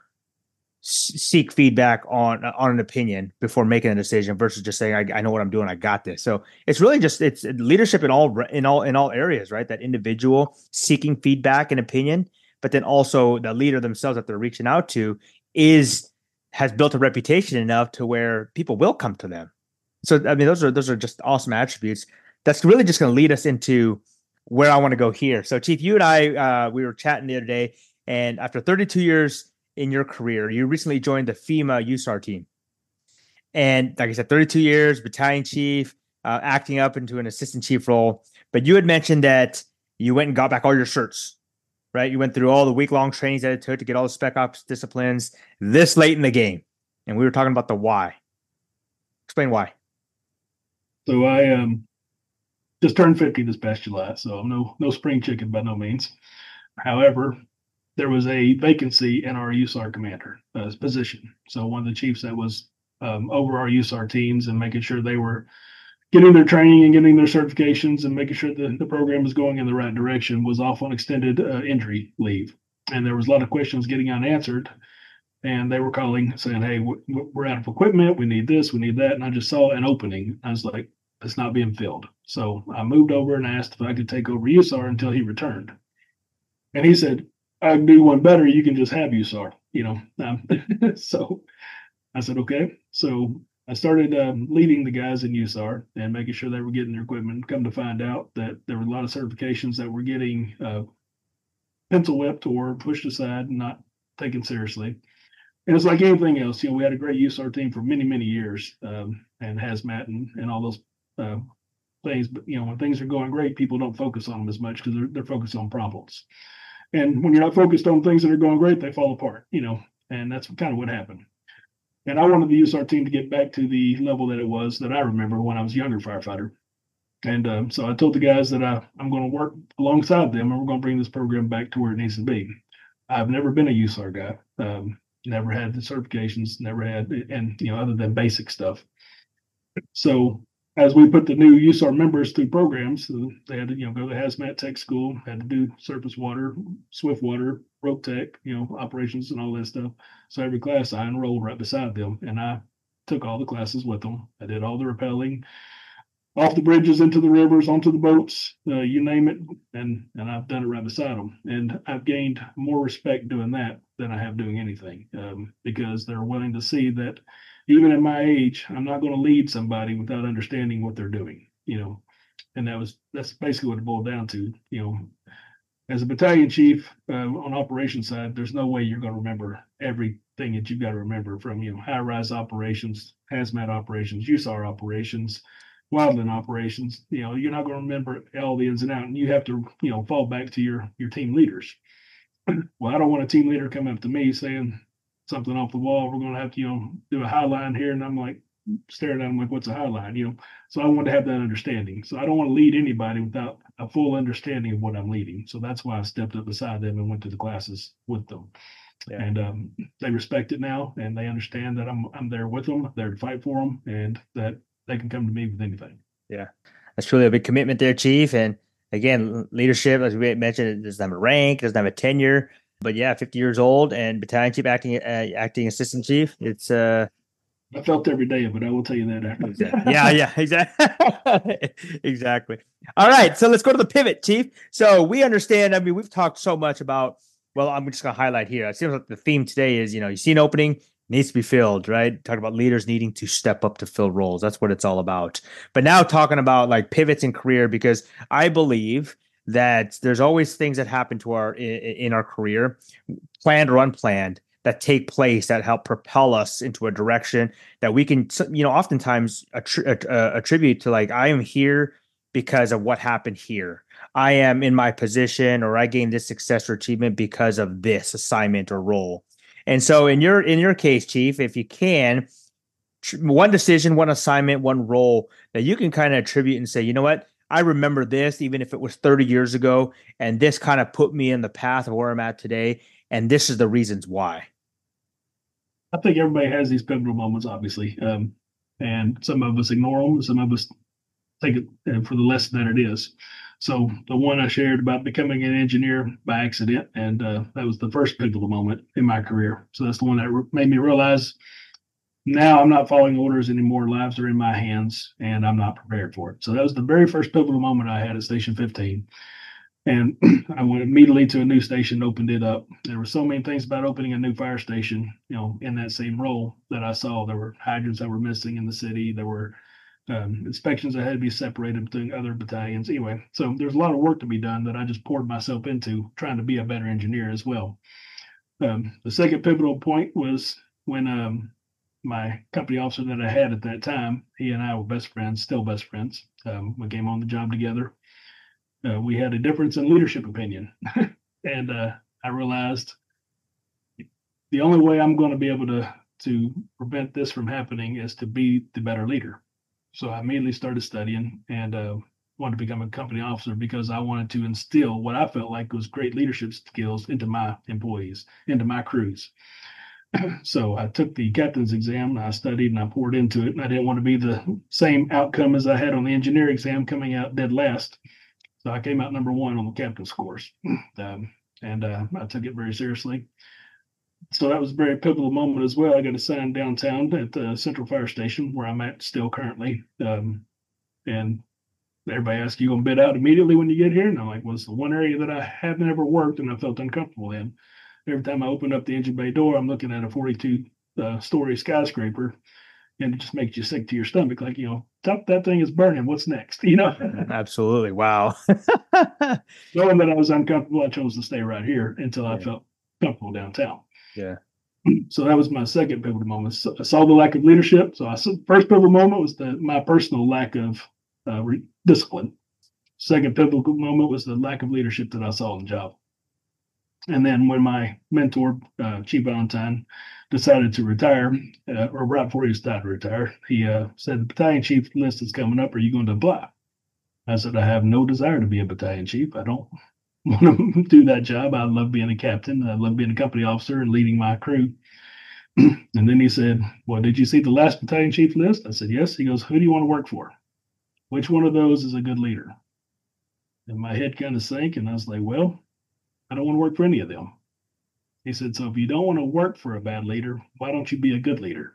E: seek feedback on an opinion before making a decision versus just saying I know what I'm doing, I got this. So it's really just it's leadership in all areas, right? That individual seeking feedback and opinion, but then also the leader themselves that they're reaching out to has built a reputation enough to where people will come to them. So I mean those are just awesome attributes. That's really just going to lead us into where I want to go here. So Chief, you and I we were chatting the other day, and after 32 years in your career, you recently joined the FEMA USAR team. And like I said, 32 years, battalion chief, acting up into an assistant chief role. But you had mentioned that you went and got back all your certs, right? You went through all the week-long trainings that it took to get all the spec ops disciplines this late in the game. And we were talking about the why. Explain why.
A: So I just turned 50 this past July, so I'm no spring chicken by no means. However, there was a vacancy in our USAR commander position. So one of the chiefs that was over our USAR teams and making sure they were getting their training and getting their certifications and making sure the program was going in the right direction was off on extended injury leave. And there was a lot of questions getting unanswered. And they were calling saying, hey, we're out of equipment. We need this, we need that. And I just saw an opening. I was like, it's not being filled. So I moved over and asked if I could take over USAR until he returned. And he said, I can do one better. You can just have USAR, So I said, okay. So I started leading the guys in USAR and making sure they were getting their equipment. Come to find out that there were a lot of certifications that were getting pencil whipped or pushed aside and not taken seriously. And it's like anything else. We had a great USAR team for many, many years, and hazmat and all those things, but when things are going great, people don't focus on them as much because they're focused on problems. And when you're not focused on things that are going great, they fall apart, and that's kind of what happened. And I wanted to use our team to get back to the level that it was that I remember when I was a younger firefighter. And so I told the guys that I'm going to work alongside them, and we're going to bring this program back to where it needs to be. I've never been a USAR guy, never had the certifications, never had, and other than basic stuff. So as we put the new USAR members through programs, they had to go to hazmat tech school, had to do surface water, swift water, rope tech, operations and all that stuff. So every class I enrolled right beside them, and I took all the classes with them. I did all the rappelling, off the bridges, into the rivers, onto the boats, you name it, and I've done it right beside them. And I've gained more respect doing that than I have doing anything, because they're willing to see that even at my age, I'm not going to lead somebody without understanding what they're doing, and that's basically what it boiled down to. As a battalion chief on operations side, there's no way you're going to remember everything that you've got to remember from, high-rise operations, hazmat operations, USAR operations, wildland operations. You're not going to remember all the ins and outs, and you have to, fall back to your team leaders. Well, I don't want a team leader coming up to me saying something off the wall. We're going to have to, do a high line here, and I'm like staring at them like, what's a high line? So I want to have that understanding. So I don't want to lead anybody without a full understanding of what I'm leading. So that's why I stepped up beside them and went to the classes with them. Yeah. And they respect it now, and they understand that I'm there with them, there to fight for them, and that they can come to me with anything.
E: Yeah, that's really a big commitment there, Chief. And again, leadership, as we mentioned, it doesn't have a rank, doesn't have a tenure, but yeah, 50 years old and battalion chief, acting assistant chief. It's
A: I felt every day of it. I will tell you that.
E: Exactly. Yeah, exactly. Exactly. All right, so let's go to the pivot, Chief. So we understand. I mean, we've talked so much about. Well, I'm just going to highlight here. It seems like the theme today is, you see an opening, needs to be filled, right? Talk about leaders needing to step up to fill roles. That's what it's all about. But now talking about like pivots in career, because I believe that there's always things that happen to in our career, planned or unplanned, that take place that help propel us into a direction that we can, oftentimes attribute to, like, I am here because of what happened here. I am in my position, or I gained this success or achievement because of this assignment or role. And so in your case, Chief, if you can, one decision, one assignment, one role that you can kind of attribute and say, you know what, I remember this, even if it was 30 years ago, and this kind of put me in the path of where I'm at today, and this is the reasons why.
A: I think everybody has these pivotal moments, obviously, and some of us ignore them, some of us take it for the lesson that it is. So the one I shared about becoming an engineer by accident, and that was the first pivotal moment in my career. So that's the one that made me realize now I'm not following orders anymore. Lives are in my hands, and I'm not prepared for it. So that was the very first pivotal moment I had at Station 15. And I went immediately to a new station, opened it up. There were so many things about opening a new fire station, in that same role that I saw. There were hydrants that were missing in the city. There were inspections that had to be separated between other battalions. Anyway, so there's a lot of work to be done that I just poured myself into, trying to be a better engineer as well. The second pivotal point was when my company officer that I had at that time, he and I were best friends, still best friends. We came on the job together. We had a difference in leadership opinion. And I realized the only way I'm going to be able to prevent this from happening is to be the better leader. So I immediately started studying and wanted to become a company officer because I wanted to instill what I felt like was great leadership skills into my employees, into my crews. So I took the captain's exam, and I studied and I poured into it. And I didn't want to be the same outcome as I had on the engineer exam, coming out dead last. So I came out number one on the captain's course, and I took it very seriously. So that was a very pivotal moment as well. I got assigned downtown at the Central Fire Station, where I'm at still currently. And everybody asks, you going to bid out immediately when you get here? And I'm like, well, it's the one area that I haven't ever worked and I felt uncomfortable in. Every time I open up the engine bay door, I'm looking at a 42-story skyscraper, and it just makes you sick to your stomach. Like, top that thing is burning. What's next?
E: Absolutely. Wow.
A: Knowing that I was uncomfortable, I chose to stay right here until I felt comfortable downtown.
E: Yeah.
A: So that was my second pivotal moment. So I saw the lack of leadership. So first pivotal moment was my personal lack of discipline. Second pivotal moment was the lack of leadership that I saw in the job. And then when my mentor, Chief Valentine, decided to retire, or right before he decided to retire, he said, the battalion chief list is coming up. Are you going to apply? I said, I have no desire to be a battalion chief. I don't want to do that job. I love being a captain. I love being a company officer and leading my crew. And then he said, well, did you see the last battalion chief list? I said, yes. He goes, who do you want to work for? Which one of those is a good leader? And my head kind of sank, and I was like, well, I don't want to work for any of them. He said, so if you don't want to work for a bad leader, why don't you be a good leader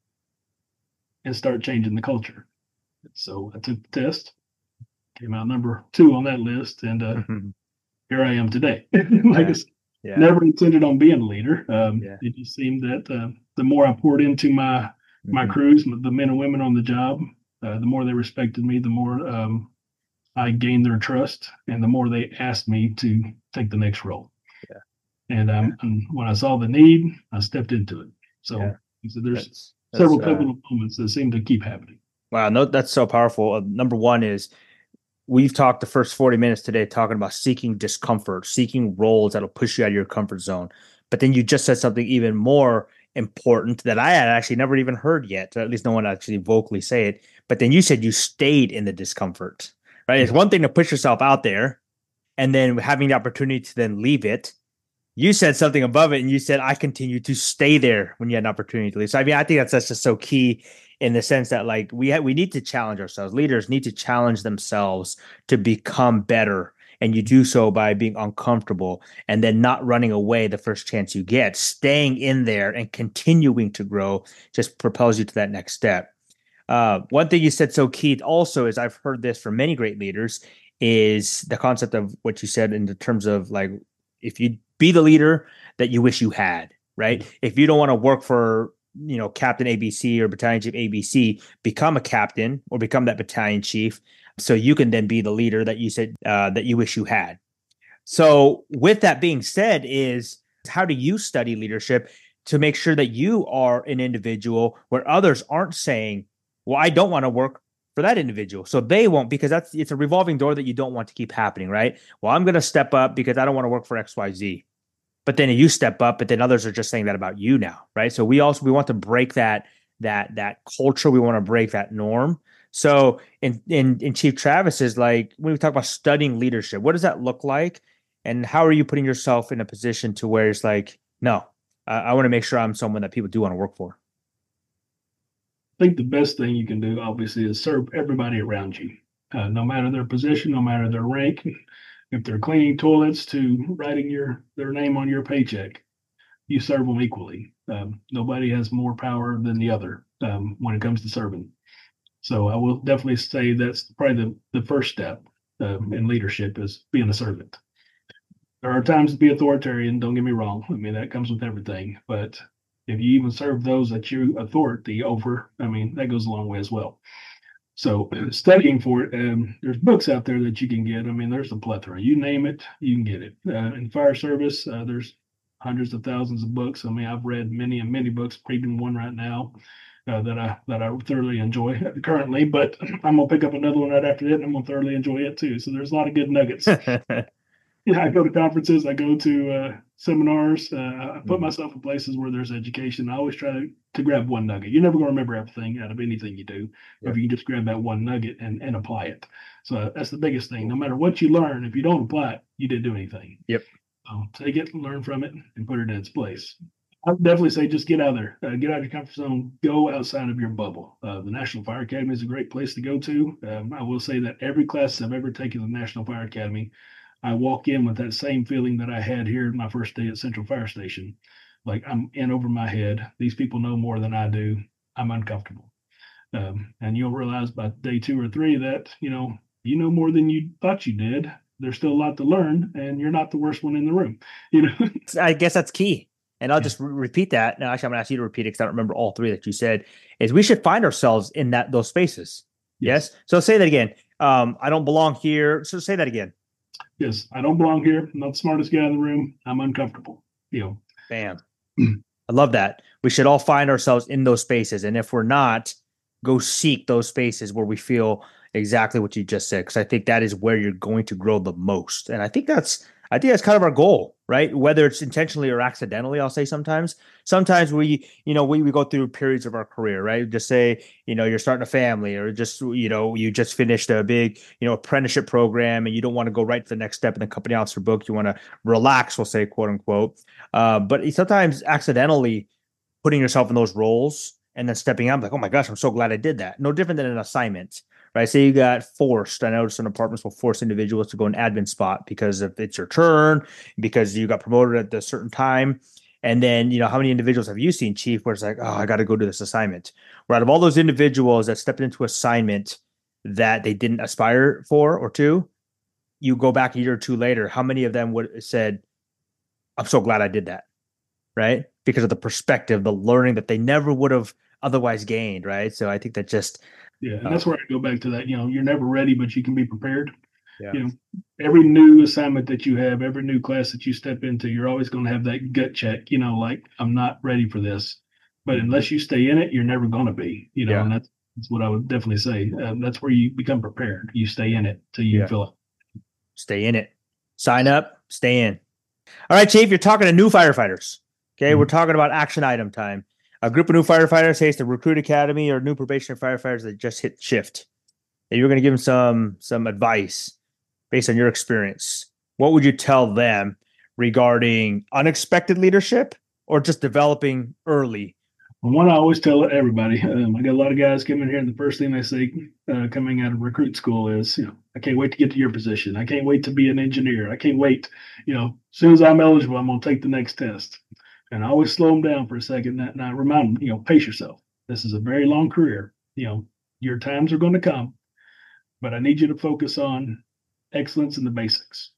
A: and start changing the culture? So I took the test, came out number 2 on that list, and here I am today. I said, never intended on being a leader. It just seemed that the more I poured into my crews, the men and women on the job, the more they respected me, the more I gained their trust, and the more they asked me to take the next role. And when I saw the need, I stepped into it. So he said, there's several pivotal moments that seem to keep happening.
E: Wow, no, that's so powerful. Number one is we've talked the first 40 minutes today talking about seeking discomfort, seeking roles that'll push you out of your comfort zone. But then you just said something even more important that I had actually never even heard yet. At least no one actually vocally say it. But then you said you stayed in the discomfort, right? It's one thing to push yourself out there and then having the opportunity to then leave it. You said something above it and you said, I continue to stay there when you had an opportunity to leave. So, I mean, I think that's just so key in the sense that like we need to challenge ourselves. Leaders need to challenge themselves to become better. And you do so by being uncomfortable and then not running away the first chance you get. Staying in there and continuing to grow just propels you to that next step. One thing you said so key also is I've heard this from many great leaders is the concept of what you said in the terms of like, if you be the leader that you wish you had, right? If you don't want to work for, Captain ABC or Battalion Chief ABC, become a captain or become that battalion chief so you can then be the leader that you said that you wish you had. So with that being said is how do you study leadership to make sure that you are an individual where others aren't saying, well, I don't want to work for that individual. So they won't, because it's a revolving door that you don't want to keep happening, right? Well, I'm going to step up because I don't want to work for XYZ. But then you step up, but then others are just saying that about you now, right? So we want to break that culture. We want to break that norm. So in Chief Travis is like, when we talk about studying leadership, what does that look like? And how are you putting yourself in a position to where it's like, no, I want to make sure I'm someone that people do want to work for?
A: I think the best thing you can do, obviously, is serve everybody around you, no matter their position, no matter their rank. If they're cleaning toilets to writing their name on your paycheck, you serve them equally. Nobody has more power than the other when it comes to serving. So I will definitely say that's probably the first step in leadership is being a servant. There are times to be authoritarian, don't get me wrong. I mean, that comes with everything. But if you even serve those that you authority over, I mean, that goes a long way as well. So studying for it, there's books out there that you can get. I mean, there's a plethora. You name it, you can get it. In fire service, there's hundreds of thousands of books. I mean, I've read many and many books, reading one right now that I thoroughly enjoy currently. But I'm gonna pick up another one right after that, and I'm gonna thoroughly enjoy it too. So there's a lot of good nuggets. I go to conferences, I go to seminars, I put myself in places where there's education. I always try to grab one nugget. You're never going to remember everything out of anything you do, if you can just grab that one nugget and apply it. So that's the biggest thing. No matter what you learn, if you don't apply it, you didn't do anything.
E: Yep.
A: So take it, learn from it, and put it in its place. I would definitely say just get out there, get out of your comfort zone, go outside of your bubble. The National Fire Academy is a great place to go to. I will say that every class I've ever taken at the National Fire Academy, I walk in with that same feeling that I had here my first day at Central Fire Station. Like I'm in over my head. These people know more than I do. I'm uncomfortable. And you'll realize by day 2 or 3 that, you know more than you thought you did. There's still a lot to learn, and you're not the worst one in the room.
E: I guess that's key. And I'll just repeat that. No, actually, I'm going to ask you to repeat it because I don't remember all 3 that you said, is we should find ourselves in those spaces. Yes. So say that again. I don't belong here. So say that again.
A: Yes, I don't belong here. I'm not the smartest guy in the room. I'm uncomfortable.
E: Bam. I love that. We should all find ourselves in those spaces. And if we're not, go seek those spaces where we feel exactly what you just said, because I think that is where you're going to grow the most. And I think that's kind of our goal, right? Whether it's intentionally or accidentally, I'll say sometimes we go through periods of our career, right? Just say, you're starting a family, or just, you just finished a big, apprenticeship program, and you don't want to go right to the next step in the company officer book. You want to relax, we'll say, quote unquote. But sometimes accidentally putting yourself in those roles and then stepping out, like, oh my gosh, I'm so glad I did that. No different than an assignment, right? Say you got forced. I know some departments will force individuals to go an admin spot because if it's your turn, because you got promoted at a certain time. And then, how many individuals have you seen, Chief, where it's like, oh, I got to go do this assignment? Where out of all those individuals that stepped into assignment that they didn't aspire for or to, you go back a year or two later, how many of them would have said, I'm so glad I did that, right? Because of the perspective, the learning that they never would have otherwise gained, right? So I think that just
A: and that's where I go back to that. You're never ready, but you can be prepared.
E: Yeah.
A: Every new assignment that you have, every new class that you step into, you're always going to have that gut check. Like, I'm not ready for this. But unless you stay in it, you're never going to be.
E: Yeah.
A: And that's what I would definitely say. That's where you become prepared. You stay in it till you feel it.
E: Stay in it. Sign up. Stay in. All right, Chief, you're talking to new firefighters. Okay, we're talking about action item time. A group of new firefighters, say it's the recruit academy or new probationary firefighters that just hit shift. And you're going to give them some advice based on your experience. What would you tell them regarding unexpected leadership or just developing early?
A: One I always tell everybody, I got a lot of guys come in here, and the first thing they say coming out of recruit school is, I can't wait to get to your position. I can't wait to be an engineer. I can't wait. As soon as I'm eligible, I'm going to take the next test. And I always slow them down for a second and I remind them, pace yourself. This is a very long career. Your times are going to come, but I need you to focus on excellence in the basics.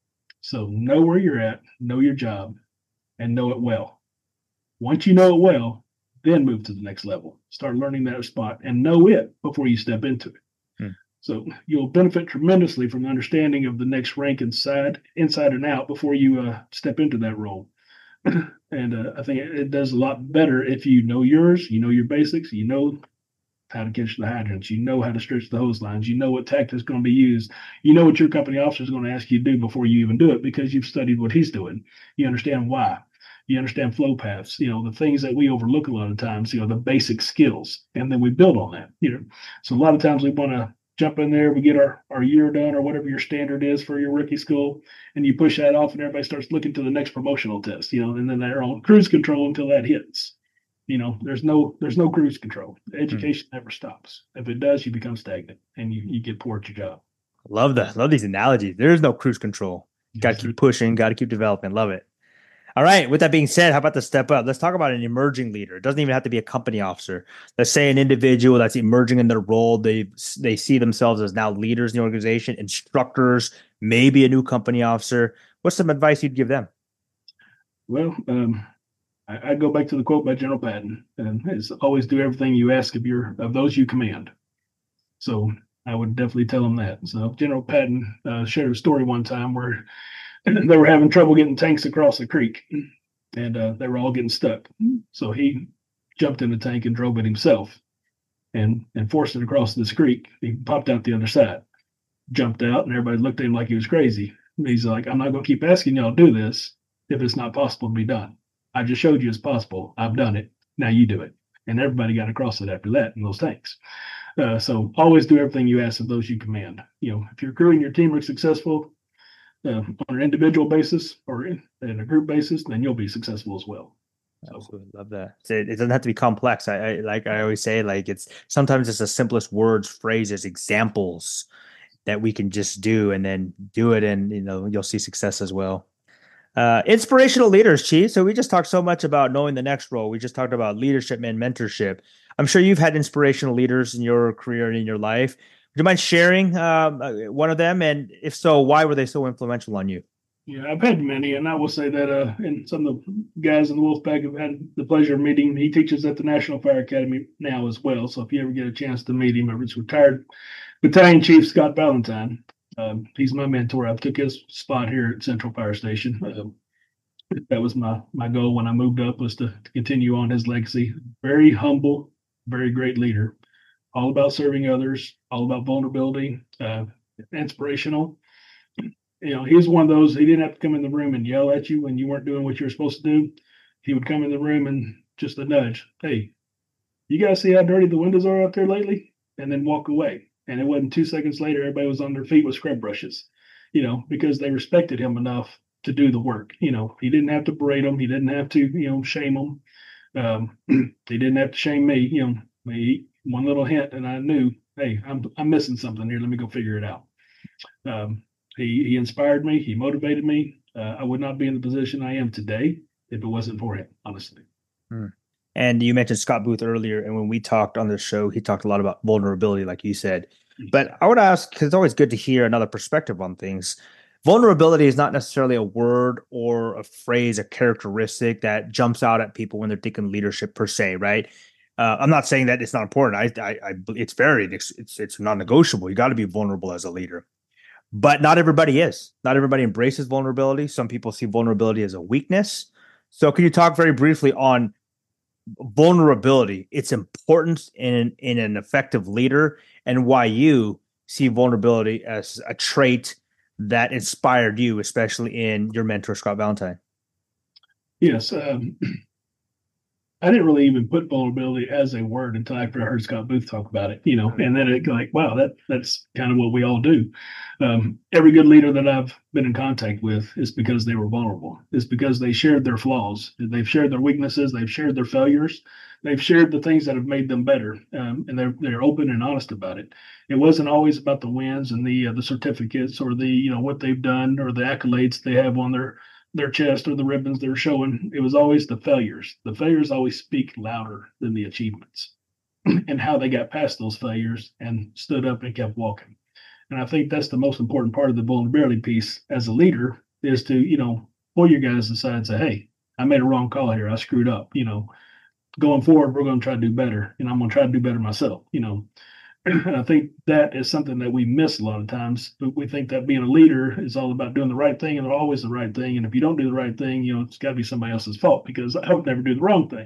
A: So know where you're at, know your job, and know it well. Once you know it well, then move to the next level. Start learning that spot and know it before you step into it. So you'll benefit tremendously from the understanding of the next rank inside and out before you step into that role. And I think it does a lot better if you know yours, you know your basics, you know how to catch the hydrants, you know how to stretch the hose lines, you know what tactics is going to be used, you know what your company officer is going to ask you to do before you even do it because you've studied what he's doing. You understand why. You understand flow paths, the things that we overlook a lot of times, the basic skills, and then we build on that. So a lot of times we want to jump in there, we get our year done or whatever your standard is for your rookie school, and you push that off and everybody starts looking to the next promotional test, and then they're on cruise control until that hits. There's no cruise control. Education never stops. If it does, you become stagnant and you get poor at your job.
E: Love that. Love these analogies. There is no cruise control. Got to keep pushing, got to keep developing. Love it. All right. With that being said, how about the step up? Let's talk about an emerging leader. It doesn't even have to be a company officer. Let's say an individual that's emerging in their role. They see themselves as now leaders in the organization, instructors, maybe a new company officer. What's some advice you'd give them?
A: Well, I go back to the quote by General Patton, and it's always do everything you ask of those you command. So I would definitely tell them that. So General Patton shared a story one time where they were having trouble getting tanks across the creek, and they were all getting stuck. So he jumped in the tank and drove it himself, and forced it across this creek. He popped out the other side, jumped out, and everybody looked at him like he was crazy. And he's like, I'm not going to keep asking y'all to do this if it's not possible to be done. I just showed you it's possible. I've done it. Now you do it. And everybody got across it after that in those tanks. So always do everything you ask of those you command. If your crew and your team are successful, on an individual basis or in a group basis, then you'll be successful as well. So.
E: Absolutely love that. It doesn't have to be complex. I always say, it's sometimes it's the simplest words, phrases, examples that we can just do and then do it, and you'll see success as well. Inspirational leaders, Chief. So we just talked so much about knowing the next role. We just talked about leadership and mentorship. I'm sure you've had inspirational leaders in your career and in your life. Would you mind sharing one of them? And if so, why were they so influential on you?
A: Yeah, I've had many, and I will say that and some of the guys in the Wolfpack have had the pleasure of meeting. He teaches at the National Fire Academy now as well. So if you ever get a chance to meet him, it's retired Battalion Chief Scott Valentine. He's my mentor. I took his spot here at Central Fire Station. That was my goal when I moved up, was to continue on his legacy. Very humble, very great leader. all about serving others, all about vulnerability, inspirational. He's one of those, he didn't have to come in the room and yell at you when you weren't doing what you were supposed to do. He would come in the room and just a nudge, hey, you guys see how dirty the windows are out there lately? And then walk away. And it wasn't 2 seconds later, everybody was on their feet with scrub brushes, because they respected him enough to do the work. He didn't have to berate them. He didn't have to, shame them. He didn't have to shame me. One little hint, and I knew, hey, I'm missing something here. Let me go figure it out. He inspired me. He motivated me. I would not be in the position I am today if it wasn't for him, honestly.
E: And you mentioned Scott Booth earlier, and when we talked on the show, he talked a lot about vulnerability, like you said. But I would ask, because it's always good to hear another perspective on things. Vulnerability is not necessarily a word or a phrase, a characteristic that jumps out at people when they're thinking leadership per se, right? I'm not saying that it's not important. It's non-negotiable. You got to be vulnerable as a leader. But not everybody is. Not everybody embraces vulnerability. Some people see vulnerability as a weakness. So can you talk very briefly on vulnerability, its importance in an effective leader, and why you see vulnerability as a trait that inspired you, especially in your mentor, Scott Valentine?
A: Yes. I didn't really even put vulnerability as a word until after I heard Scott Booth talk about it, and then it like, wow, that's kind of what we all do. Every good leader that I've been in contact with is because they were vulnerable. It's because they shared their flaws. They've shared their weaknesses. They've shared their failures. They've shared the things that have made them better. And they're open and honest about it. It wasn't always about the wins and the certificates or the, what they've done or the accolades they have on their chest or the ribbons they're showing. It was always the failures. The failures always speak louder than the achievements and how they got past those failures and stood up and kept walking. And I think that's the most important part of the vulnerability piece as a leader is to, pull your guys aside and say, hey, I made a wrong call here. I screwed up. Going forward, we're going to try to do better. And I'm going to try to do better myself, And I think that is something that we miss a lot of times. We think that being a leader is all about doing the right thing and always the right thing. And if you don't do the right thing, it's got to be somebody else's fault because I would never do the wrong thing.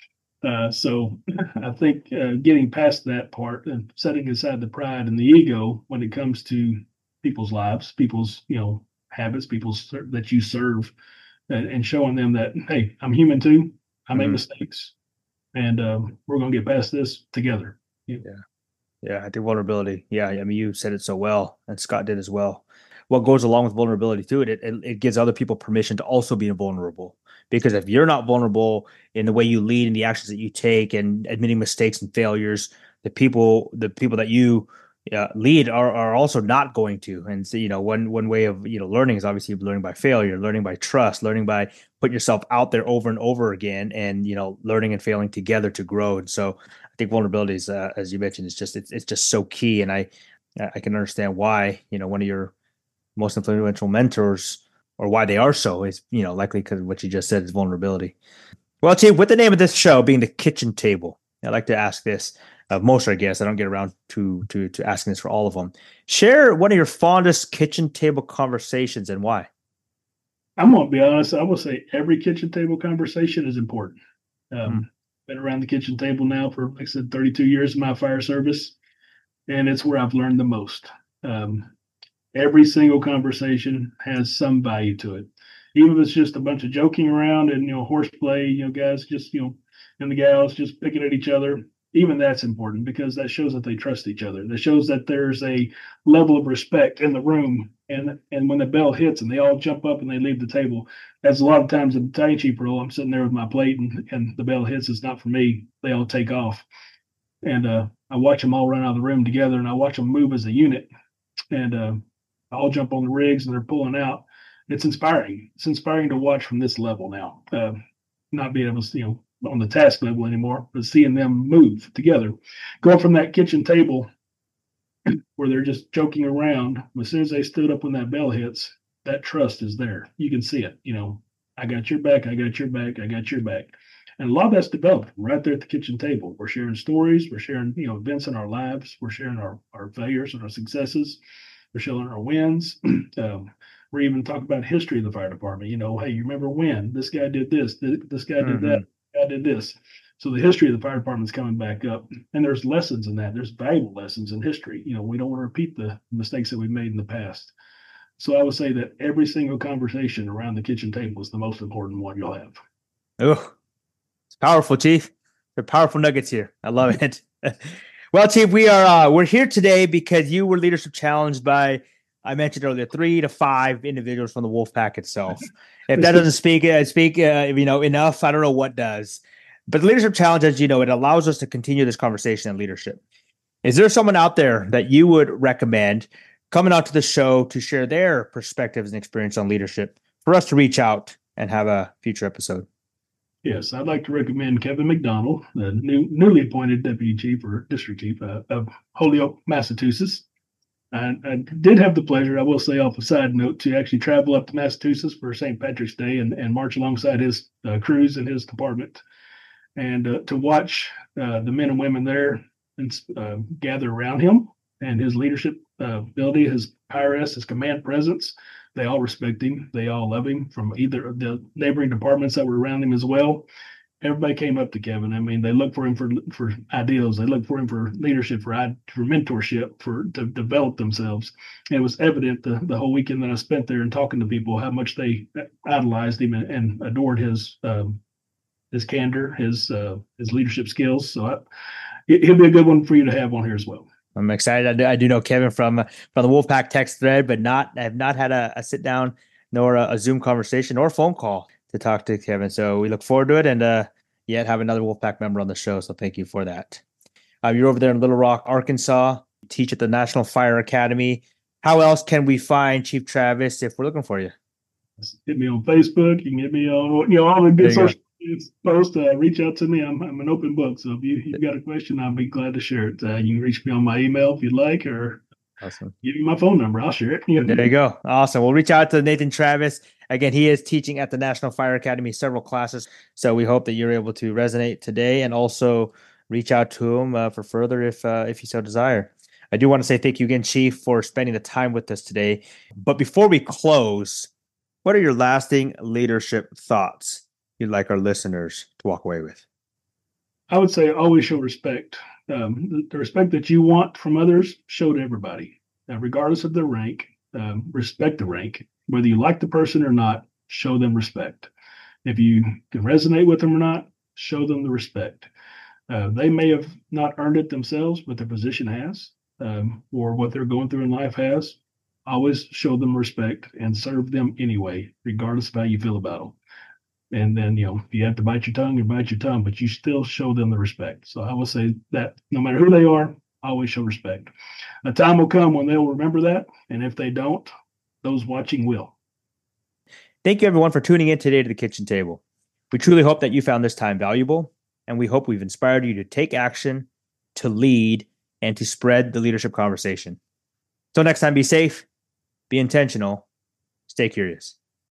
A: So I think getting past that part and setting aside the pride and the ego when it comes to people's lives, people's, habits, people's that you serve and showing them that, hey, I'm human too. I make mistakes and we're going to get past this together.
E: Yeah, I think vulnerability. Yeah, I mean, you said it so well, and Scott did as well. What goes along with vulnerability too, it gives other people permission to also be vulnerable. Because if you're not vulnerable in the way you lead and the actions that you take and admitting mistakes and failures, the people that you lead are also not going to. And so, one way of learning is obviously learning by failure, learning by trust, learning by putting yourself out there over and over again, and learning and failing together to grow. And so I think vulnerability is, as you mentioned, it's just so key. And I can understand why one of your most influential mentors, or why they are so, is likely because of what you just said is vulnerability. Well, Chief, with the name of this show being The Kitchen Table, I'd like to ask this of most of our guests. I don't get around to asking this for all of them. Share one of your fondest kitchen table conversations and why.
A: I'm going to be honest. I will say every kitchen table conversation is important. Been around the kitchen table now for, like I said, 32 years in my fire service, and it's where I've learned the most. Every single conversation has some value to it. Even if it's just a bunch of joking around and, horseplay, guys just, and the gals just picking at each other. Even that's important because that shows that they trust each other. That shows that there's a level of respect in the room. And when the bell hits and they all jump up and they leave the table, as a lot of times in the battalion chief role, I'm sitting there with my plate and the bell hits. It's not for me. They all take off. And I watch them all run out of the room together and I watch them move as a unit. And I all jump on the rigs and they're pulling out. It's inspiring. It's inspiring to watch from this level now. Not being able to, on the task level anymore, but seeing them move together, going from that kitchen table where they're just joking around. As soon as they stood up when that bell hits, that trust is there. You can see it. I got your back. I got your back. I got your back. And a lot of that's developed right there at the kitchen table. We're sharing stories. We're sharing, events in our lives. We're sharing our failures and our successes. We're sharing our wins. We're even talking about history of the fire department. Hey, you remember when this guy did this? This guy did that. I did this. So the history of the fire department is coming back up, and there's lessons in that. There's valuable lessons in history. We don't want to repeat the mistakes that we've made in the past. So I would say that every single conversation around the kitchen table is the most important one you'll have.
E: Oh, it's powerful, Chief. They're powerful nuggets here. I love it. Well, Chief, we're here today because you were leadership challenged by, I mentioned earlier, 3 to 5 individuals from the Wolfpack itself. If that doesn't speak enough, I don't know what does. But the leadership challenge, as you know, it allows us to continue this conversation on leadership. Is there someone out there that you would recommend coming out to the show to share their perspectives and experience on leadership for us to reach out and have a future episode?
A: Yes, I'd like to recommend Kevin McDonald, the newly appointed deputy chief or district chief of Holyoke, Massachusetts. I did have the pleasure, I will say off a side note, to actually travel up to Massachusetts for St. Patrick's Day and march alongside his crews in his department, and to watch the men and women there and gather around him and his leadership ability, his PIRS, his command presence. They all respect him. They all love him from either of the neighboring departments that were around him as well. Everybody came up to Kevin. I mean, they look for him for ideals. They look for him for leadership, for mentorship, to develop themselves. And it was evident the whole weekend that I spent there and talking to people how much they idolized him and adored his candor, his leadership skills. So he'll be a good one for you to have on here as well.
E: I'm excited. I do know Kevin from the Wolfpack text thread, but I have not had a sit down nor a Zoom conversation or phone call to talk to Kevin. So we look forward to it, and yet have another Wolfpack member on the show. So thank you for that. You're over there in Little Rock, Arkansas. You teach at the National Fire Academy. How else can we find Chief Travis if we're looking for you?
A: Hit me on Facebook. You can get me on all the good social post. Reach out to me. I'm an open book. So if you've got a question, I'll be glad to share it. You can reach me on my email if you'd like, or
E: awesome.
A: Give me my phone number. I'll share it.
E: There you go. Awesome. We'll reach out to Nathan Travis. Again, he is teaching at the National Fire Academy several classes. So we hope that you're able to resonate today and also reach out to him for further if you so desire. I do want to say thank you again, Chief, for spending the time with us today. But before we close, what are your lasting leadership thoughts you'd like our listeners to walk away with?
A: I would say always show respect. The respect that you want from others, show to everybody, regardless of their rank. Respect the rank. Whether you like the person or not, show them respect. If you can resonate with them or not, show them the respect. They may have not earned it themselves, but their position has, or what they're going through in life has. Always show them respect and serve them anyway, regardless of how you feel about them. And then, if you have to bite your tongue, you bite your tongue, but you still show them the respect. So I will say that no matter who they are, always show respect. A time will come when they'll remember that. And if they don't, those watching will.
E: Thank you, everyone, for tuning in today to the Kitchen Table. We truly hope that you found this time valuable, and we hope we've inspired you to take action, to lead, and to spread the leadership conversation. Until next time, be safe, be intentional, stay curious.